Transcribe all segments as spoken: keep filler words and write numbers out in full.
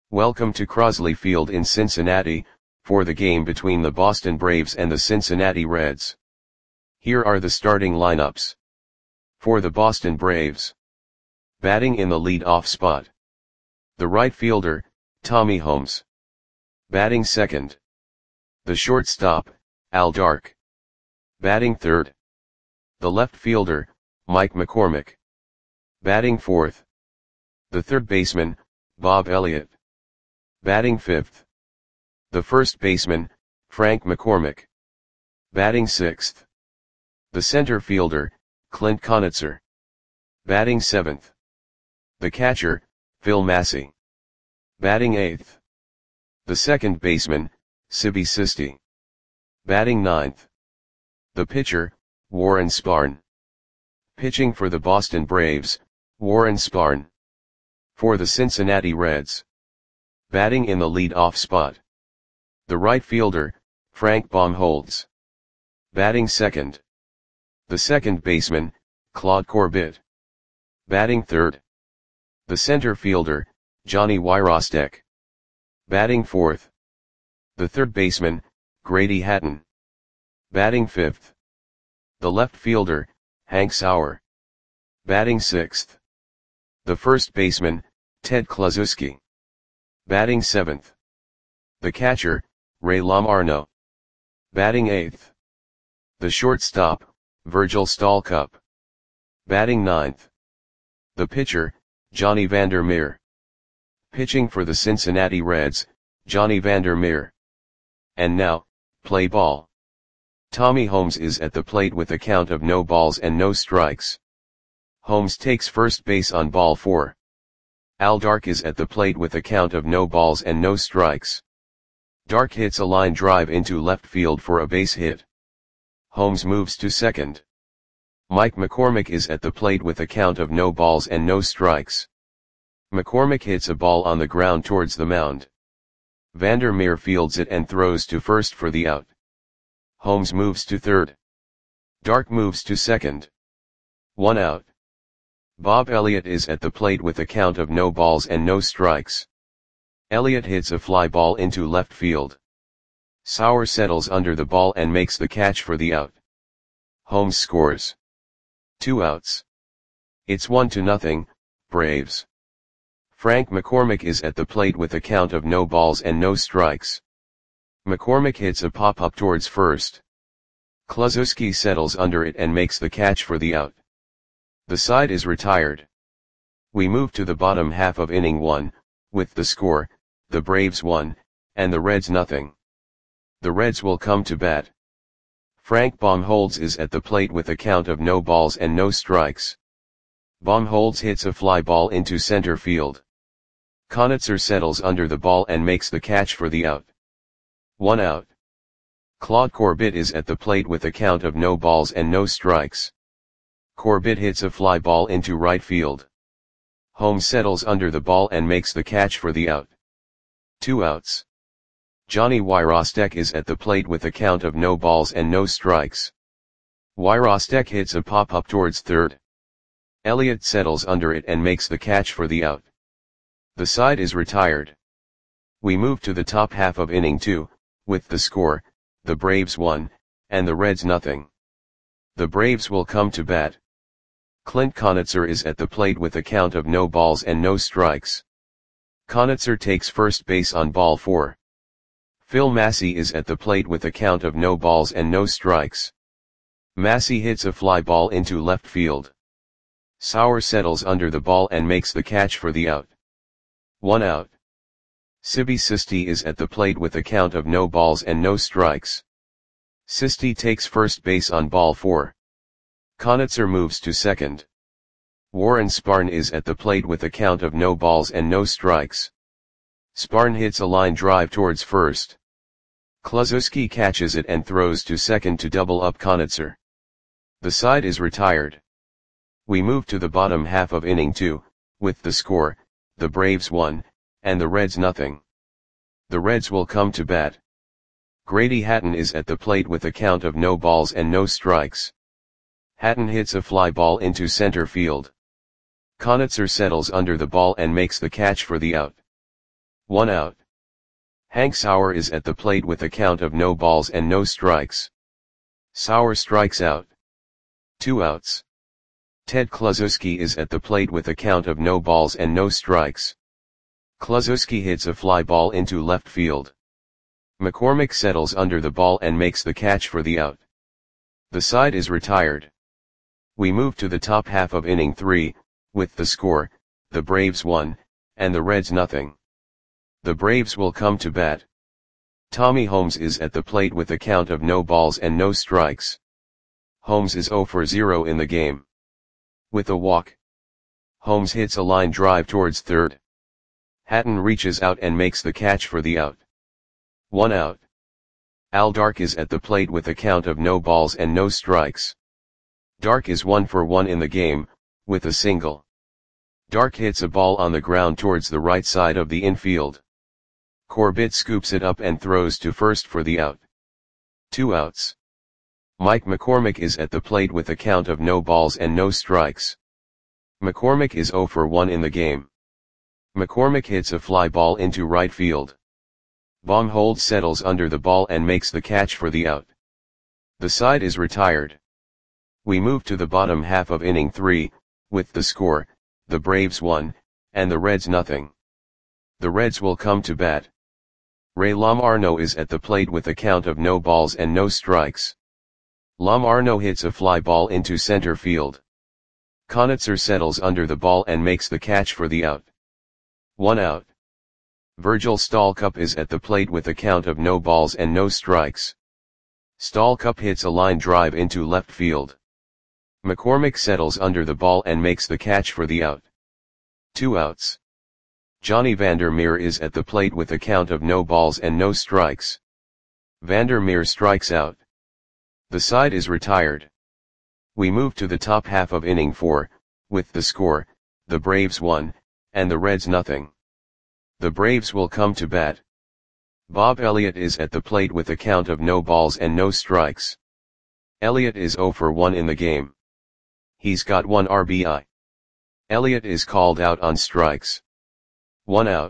Welcome to Crosley Field in Cincinnati, for the game between the Boston Braves and the Cincinnati Reds. Here are the starting lineups. For the Boston Braves. Batting in the lead-off spot. The right fielder, Tommy Holmes. Batting second. The shortstop, Al Dark. Batting third. The left fielder, Mike McCormick. Batting fourth. The third baseman, Bob Elliott. Batting fifth. The first baseman, Frank McCormick. Batting sixth. The center fielder, Clint Conitzer. Batting seventh. The catcher, Phil Massey. Batting eighth. The second baseman, Sibby Sisti. Batting ninth. The pitcher, Warren Spahn. Pitching for the Boston Braves, Warren Spahn. For the Cincinnati Reds. Batting in the lead-off spot. The right fielder, Frank Baumholtz. Batting second. The second baseman, Claude Corbett. Batting third. The center fielder, Johnny Wyrostek. Batting fourth. The third baseman, Grady Hatton. Batting fifth. The left fielder, Hank Sauer. Batting sixth. The first baseman, Ted Kluszewski. Batting seventh. The catcher, Ray Lamarno. Batting eighth. The shortstop, Virgil Stalcup. Batting ninth. The pitcher, Johnny Vander Meer. Pitching for the Cincinnati Reds, Johnny Vander Meer. And now, play ball. Tommy Holmes is at the plate with a count of no balls and no strikes. Holmes takes first base on ball four. Al Dark is at the plate with a count of no balls and no strikes. Dark hits a line drive into left field for a base hit. Holmes moves to second. Mike McCormick is at the plate with a count of no balls and no strikes. McCormick hits a ball on the ground towards the mound. Vander Meer fields it and throws to first for the out. Holmes moves to third. Dark moves to second. One out. Bob Elliott is at the plate with a count of no balls and no strikes. Elliott hits a fly ball into left field. Sauer settles under the ball and makes the catch for the out. Holmes scores. Two outs. It's one to nothing, Braves. Frank McCormick is at the plate with a count of no balls and no strikes. McCormick hits a pop-up towards first. Kluszewski settles under it and makes the catch for the out. The side is retired. We move to the bottom half of inning one, with the score, the Braves one, and the Reds nothing. The Reds will come to bat. Frank Baumholtz is at the plate with a count of no balls and no strikes. Baumholtz hits a fly ball into center field. Conitzer settles under the ball and makes the catch for the out. One out. Claude Corbett is at the plate with a count of no balls and no strikes. Corbett hits a fly ball into right field. Holmes settles under the ball and makes the catch for the out. Two outs. Johnny Wyrostek is at the plate with a count of no balls and no strikes. Wyrostek hits a pop-up towards third. Elliott settles under it and makes the catch for the out. The side is retired. We move to the top half of inning two, with the score, the Braves one, and the Reds nothing. The Braves will come to bat. Clint Conitzer is at the plate with a count of no balls and no strikes. Conitzer takes first base on ball four. Phil Massey is at the plate with a count of no balls and no strikes. Massey hits a fly ball into left field. Sauer settles under the ball and makes the catch for the out. One out. Sibby Sisti is at the plate with a count of no balls and no strikes. Sisti takes first base on ball four. Conitzer moves to second. Warren Spahn is at the plate with a count of no balls and no strikes. Spahn hits a line drive towards first. Kluszewski catches it and throws to second to double up Conitzer. The side is retired. We move to the bottom half of inning two, with the score, the Braves one, and the Reds nothing. The Reds will come to bat. Grady Hatton is at the plate with a count of no balls and no strikes. Hatton hits a fly ball into center field. Conitzer settles under the ball and makes the catch for the out. One out. Hank Sauer is at the plate with a count of no balls and no strikes. Sauer strikes out. Two outs. Ted Kluszewski is at the plate with a count of no balls and no strikes. Kluszewski hits a fly ball into left field. McCormick settles under the ball and makes the catch for the out. The side is retired. We move to the top half of inning three, with the score, the Braves one, and the Reds nothing. The Braves will come to bat. Tommy Holmes is at the plate with a count of no balls and no strikes. Holmes is zero for zero in the game. With a walk, Holmes hits a line drive towards third. Hatton reaches out and makes the catch for the out. One out. Al Dark is at the plate with a count of no balls and no strikes. Dark is one for one in the game, with a single. Dark hits a ball on the ground towards the right side of the infield. Corbett scoops it up and throws to first for the out. Two outs. Mike McCormick is at the plate with a count of no balls and no strikes. McCormick is zero for one in the game. McCormick hits a fly ball into right field. Baumholtz settles under the ball and makes the catch for the out. The side is retired. We move to the bottom half of inning three, with the score, the Braves one, and the Reds nothing. The Reds will come to bat. Ray Lamarno is at the plate with a count of no balls and no strikes. Lamarno hits a fly ball into center field. Conitzer settles under the ball and makes the catch for the out. One out. Virgil Stallcup is at the plate with a count of no balls and no strikes. Stallcup hits a line drive into left field. McCormick settles under the ball and makes the catch for the out. Two outs. Johnny Vandermeer is at the plate with a count of no balls and no strikes. Vandermeer strikes out. The side is retired. We move to the top half of inning four, with the score, the Braves one, and the Reds nothing. The Braves will come to bat. Bob Elliott is at the plate with a count of no balls and no strikes. Elliott is zero for one in the game. He's got one R B I. Elliott is called out on strikes. One out.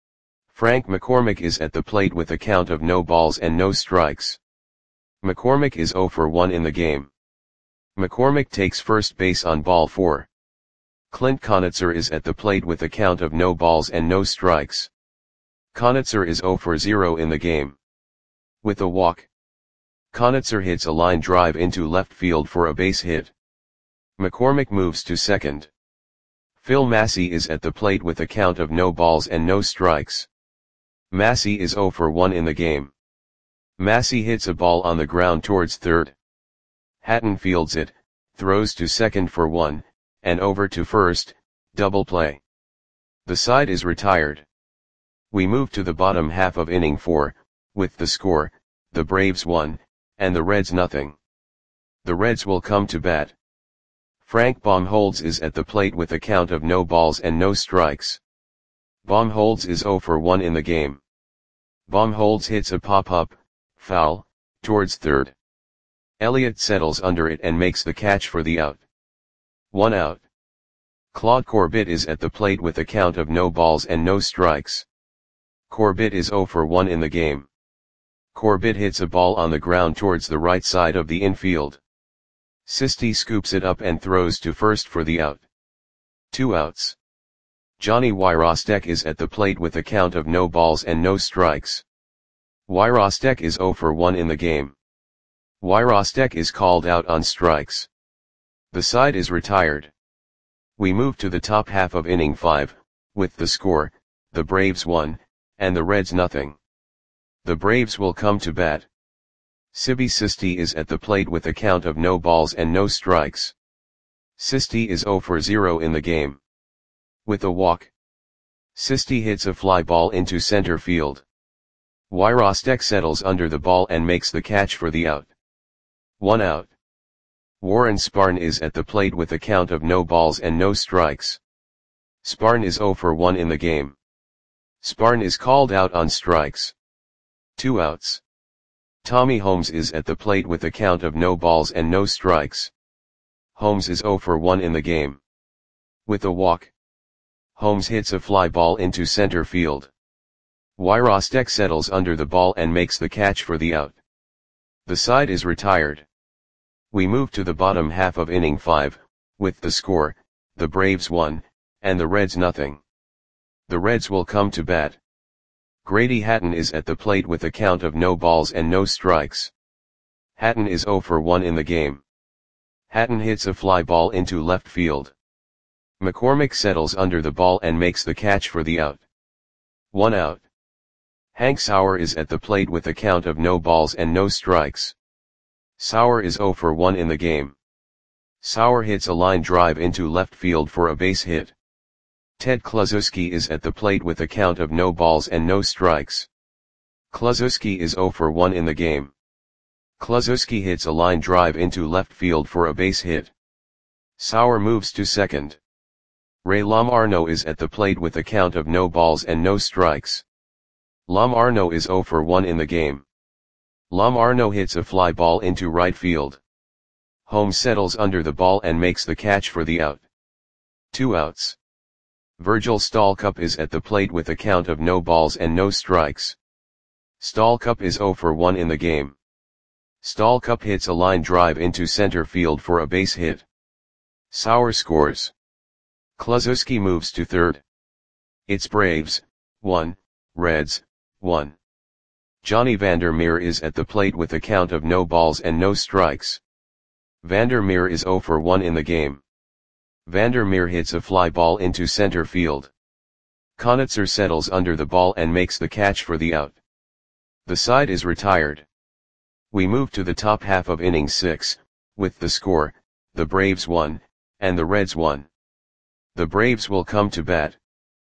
Frank McCormick is at the plate with a count of no balls and no strikes. McCormick is zero for one in the game. McCormick takes first base on ball four. Clint Conitzer is at the plate with a count of no balls and no strikes. Conitzer is zero for zero in the game. With a walk, Conitzer hits a line drive into left field for a base hit. McCormick moves to second. Phil Massey is at the plate with a count of no balls and no strikes. Massey is zero for one in the game. Massey hits a ball on the ground towards third. Hatton fields it, throws to second for one, and over to first, double play. The side is retired. We move to the bottom half of inning four, with the score, the Braves one, and the Reds nothing. The Reds will come to bat. Frank Baumholtz is at the plate with a count of no balls and no strikes. Baumholtz is zero for one in the game. Baumholtz hits a pop-up, foul, towards third. Elliott settles under it and makes the catch for the out. One out. Claude Corbett is at the plate with a count of no balls and no strikes. Corbett is zero for one in the game. Corbett hits a ball on the ground towards the right side of the infield. Sisti scoops it up and throws to first for the out. Two outs. Johnny Wyrostek is at the plate with a count of no balls and no strikes. Wyrostek is zero for one in the game. Wyrostek is called out on strikes. The side is retired. We move to the top half of inning five, with the score, the Braves one, and the Reds nothing. The Braves will come to bat. Sibi Sisti is at the plate with a count of no balls and no strikes. Sisti is zero for zero in the game. With a walk, Sisti hits a fly ball into center field. Wyrostek settles under the ball and makes the catch for the out. One out. Warren Sparn is at the plate with a count of no balls and no strikes. Sparn is zero for one in the game. Sparn is called out on strikes. Two outs. Tommy Holmes is at the plate with a count of no balls and no strikes. Holmes is zero for one in the game. With a walk, Holmes hits a fly ball into center field. Wyrostek settles under the ball and makes the catch for the out. The side is retired. We move to the bottom half of inning five, with the score, the Braves one, and the Reds nothing. The Reds will come to bat. Grady Hatton is at the plate with a count of no balls and no strikes. Hatton is oh for one in the game. Hatton hits a fly ball into left field. McCormick settles under the ball and makes the catch for the out. One out. Hank Sauer is at the plate with a count of no balls and no strikes. Sauer is oh for one in the game. Sauer hits a line drive into left field for a base hit. Ted Kluszewski is at the plate with a count of no balls and no strikes. Kluszewski is oh for one in the game. Kluszewski hits a line drive into left field for a base hit. Sauer moves to second. Ray Lamarno is at the plate with a count of no balls and no strikes. Lamarno is oh for one in the game. Lamarno hits a fly ball into right field. Holmes settles under the ball and makes the catch for the out. Two outs. Virgil Stalcup is at the plate with a count of no balls and no strikes. Stalcup is oh for one in the game. Stalcup hits a line drive into center field for a base hit. Sauer scores. Kluszewski moves to third. It's Braves, one, Reds, one. Johnny Vandermeer is at the plate with a count of no balls and no strikes. Vandermeer is oh for one in the game. Vandermeer hits a fly ball into center field. Konitzer settles under the ball and makes the catch for the out. The side is retired. We move to the top half of inning six, with the score, the Braves one, and the Reds one. The Braves will come to bat.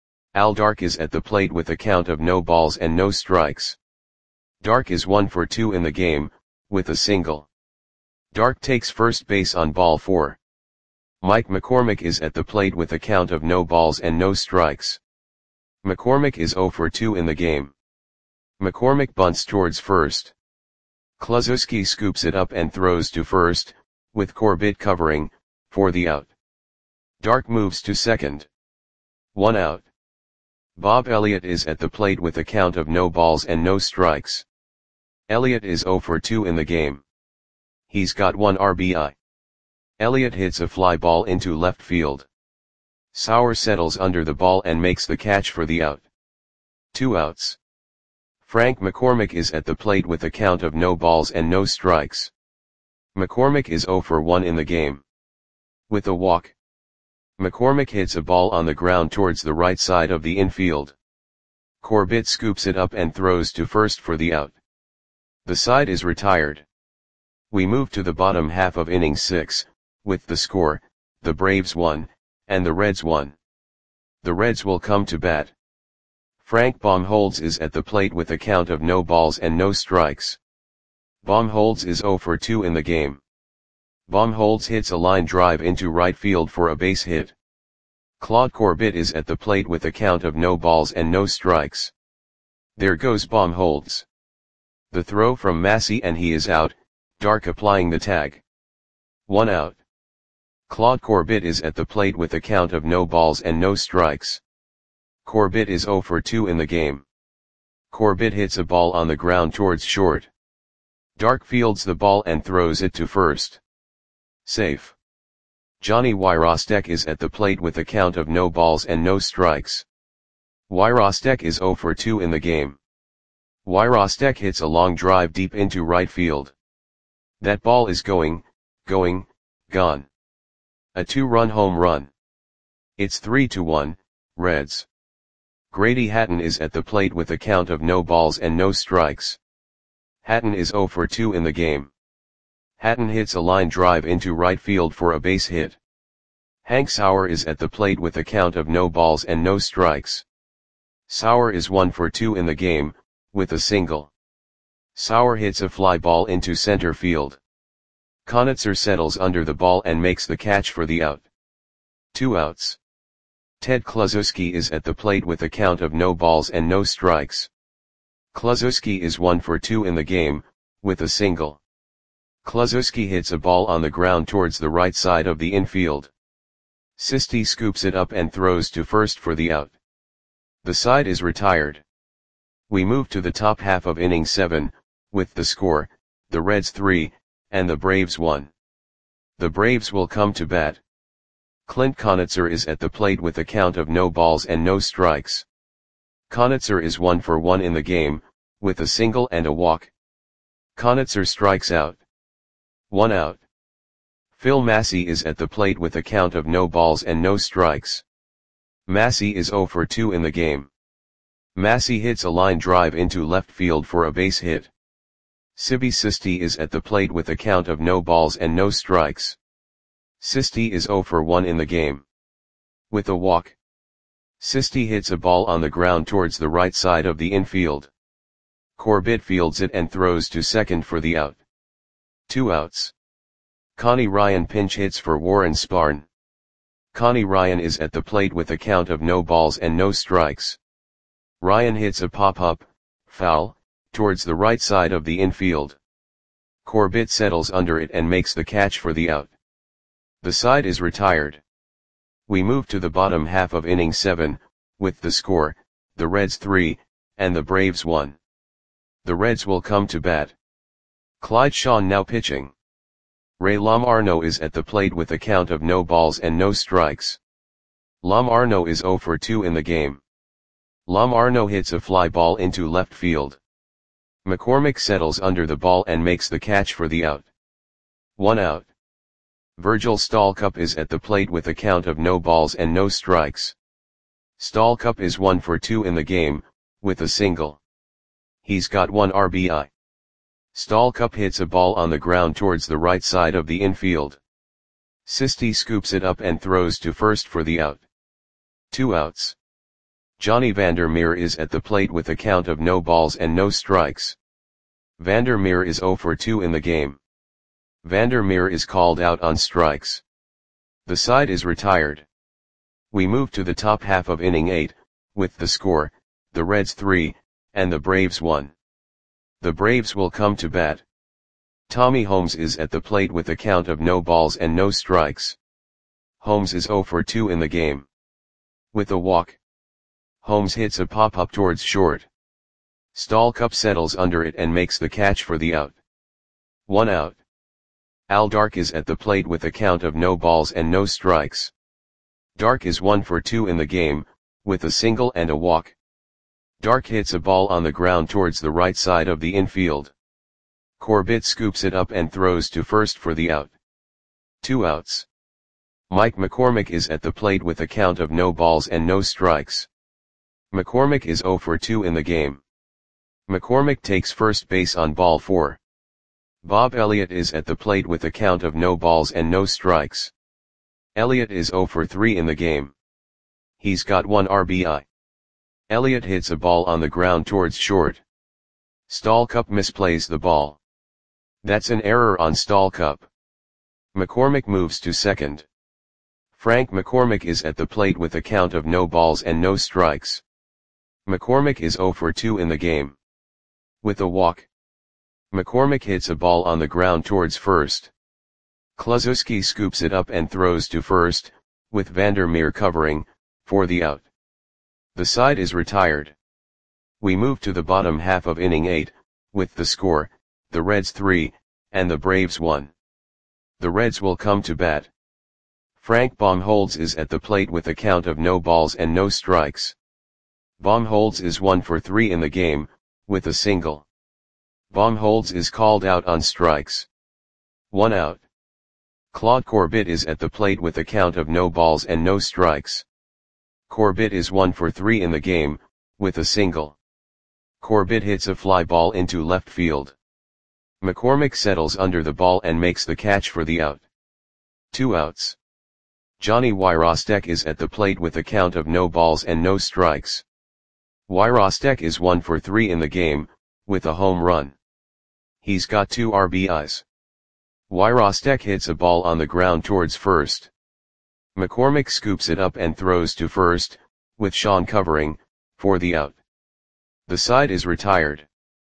Al Dark is at the plate with a count of no balls and no strikes. Dark is one for two in the game, with a single. Dark takes first base on ball four. Mike McCormick is at the plate with a count of no balls and no strikes. McCormick is oh for two in the game. McCormick bunts towards first. Kluszewski scoops it up and throws to first, with Corbett covering, for the out. Dark moves to second. One out. Bob Elliott is at the plate with a count of no balls and no strikes. Elliott is oh for two in the game. He's got one R B I. Elliott hits a fly ball into left field. Sauer settles under the ball and makes the catch for the out. Two outs. Frank McCormick is at the plate with a count of no balls and no strikes. McCormick is oh for one in the game. With a walk. McCormick hits a ball on the ground towards the right side of the infield. Corbett scoops it up and throws to first for the out. The side is retired. We move to the bottom half of inning six, with the score, the Braves one, and the Reds one. The Reds will come to bat. Frank Baumholtz is at the plate with a count of no balls and no strikes. Baumholtz is oh for two in the game. Baumholtz hits a line drive into right field for a base hit. Claude Corbett is at the plate with a count of no balls and no strikes. There goes Baumholtz. The throw from Massey and he is out, Dark applying the tag. One out. Claude Corbett is at the plate with a count of no balls and no strikes. Corbett is oh for two in the game. Corbett hits a ball on the ground towards short. Dark fields the ball and throws it to first. Safe. Johnny Wyrostek is at the plate with a count of no balls and no strikes. Wyrostek is oh for two in the game. Wyrostek hits a long drive deep into right field. That ball is going, going, gone. A two-run home run. It's three to one, Reds. Grady Hatton is at the plate with a count of no balls and no strikes. Hatton is oh for two in the game. Hatton hits a line drive into right field for a base hit. Hank Sauer is at the plate with a count of no balls and no strikes. Sauer is one for two in the game, with a single. Sauer hits a fly ball into center field. Konitzer settles under the ball and makes the catch for the out. Two outs. Ted Kluszewski is at the plate with a count of no balls and no strikes. Kluszewski is one for two in the game, with a single. Kluszewski hits a ball on the ground towards the right side of the infield. Sisti scoops it up and throws to first for the out. The side is retired. We move to the top half of inning seven, with the score, the Reds three, and the Braves one. The Braves will come to bat. Clint Conitzer is at the plate with a count of no balls and no strikes. Conitzer is one for one in the game, with a single and a walk. Conitzer strikes out. One out. Phil Massey is at the plate with a count of no balls and no strikes. Massey is zero for two in the game. Massey hits a line drive into left field for a base hit. Sibi Sisti is at the plate with a count of no balls and no strikes. Sisti is zero for one in the game. With a walk. Sisti hits a ball on the ground towards the right side of the infield. Corbett fields it and throws to second for the out. Two outs. Connie Ryan pinch hits for Warren Spahn. Connie Ryan is at the plate with a count of no balls and no strikes. Ryan hits a pop-up, foul, towards the right side of the infield. Corbett settles under it and makes the catch for the out. The side is retired. We move to the bottom half of inning seven, with the score, the Reds three, and the Braves one. The Reds will come to bat. Clyde Shawn now pitching. Ray Lamarno is at the plate with a count of no balls and no strikes. Lamarno is zero for two in the game. Lamarno hits a fly ball into left field. McCormick settles under the ball and makes the catch for the out. One out. Virgil Stalcup is at the plate with a count of no balls and no strikes. Stalcup is one for two in the game, with a single. He's got one R B I. Stalcup hits a ball on the ground towards the right side of the infield. Sisti scoops it up and throws to first for the out. Two outs. Johnny Vandermeer is at the plate with a count of no balls and no strikes. Vandermeer is zero for two in the game. Vandermeer is called out on strikes. The side is retired. We move to the top half of inning eight, with the score, the Reds three, and the Braves one. The Braves will come to bat. Tommy Holmes is at the plate with a count of no balls and no strikes. Holmes is zero for two in the game. With a walk. Holmes hits a pop-up towards short. Stalcup settles under it and makes the catch for the out. One out. Al Dark is at the plate with a count of no balls and no strikes. Dark is one for two in the game, with a single and a walk. Dark hits a ball on the ground towards the right side of the infield. Corbett scoops it up and throws to first for the out. Two outs. Mike McCormick is at the plate with a count of no balls and no strikes. McCormick is zero for two in the game. McCormick takes first base on ball four. Bob Elliott is at the plate with a count of no balls and no strikes. Elliott is zero for three in the game. He's got one R B I. Elliott hits a ball on the ground towards short. Stalcup misplays the ball. That's an error on Stalcup. McCormick moves to second. Frank McCormick is at the plate with a count of no balls and no strikes. McCormick is zero for two in the game. With a walk. McCormick hits a ball on the ground towards first. Kluszewski scoops it up and throws to first, with Vandermeer covering, for the out. The side is retired. We move to the bottom half of inning eight, with the score, the Reds three, and the Braves one. The Reds will come to bat. Frank Baumholtz is at the plate with a count of no balls and no strikes. Baumholtz is one for three in the game, with a single. Baumholtz is called out on strikes. One out. Claude Corbett is at the plate with a count of no balls and no strikes. Corbett is one for three in the game, with a single. Corbett hits a fly ball into left field. McCormick settles under the ball and makes the catch for the out. Two outs. Johnny Wyrostek is at the plate with a count of no balls and no strikes. Wyrostek is one for three in the game, with a home run. He's got two R B Is. Wyrostek hits a ball on the ground towards first. McCormick scoops it up and throws to first, with Shawn covering, for the out. The side is retired.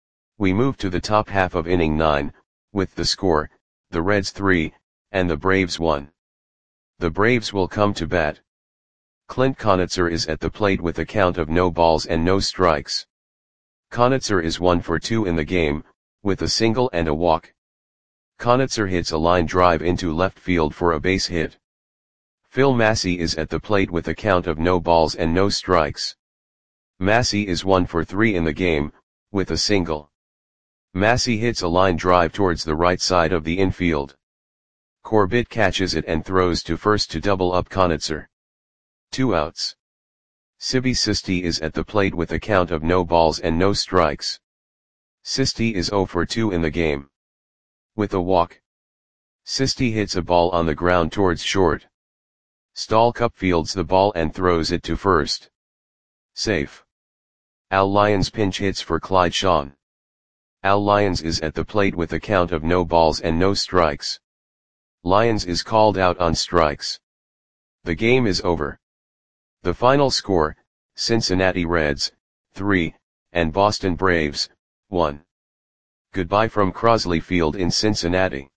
We move to the top half of inning nine, with the score, the Reds three, and the Braves one. The Braves will come to bat. Clint Conitzer is at the plate with a count of no balls and no strikes. Conitzer is one for two in the game, with a single and a walk. Conitzer hits a line drive into left field for a base hit. Phil Massey is at the plate with a count of no balls and no strikes. Massey is one for three in the game, with a single. Massey hits a line drive towards the right side of the infield. Corbett catches it and throws to first to double up Conitzer. Two outs. Sibby Sisti is at the plate with a count of no balls and no strikes. Sisti is zero for two in the game. With a walk. Sisti hits a ball on the ground towards short. Stalcup fields the ball and throws it to first. Safe. Al Lyons pinch hits for Clyde Shawn. Al Lyons is at the plate with a count of no balls and no strikes. Lyons is called out on strikes. The game is over. The final score, Cincinnati Reds, three, and Boston Braves, one. Goodbye from Crosley Field in Cincinnati.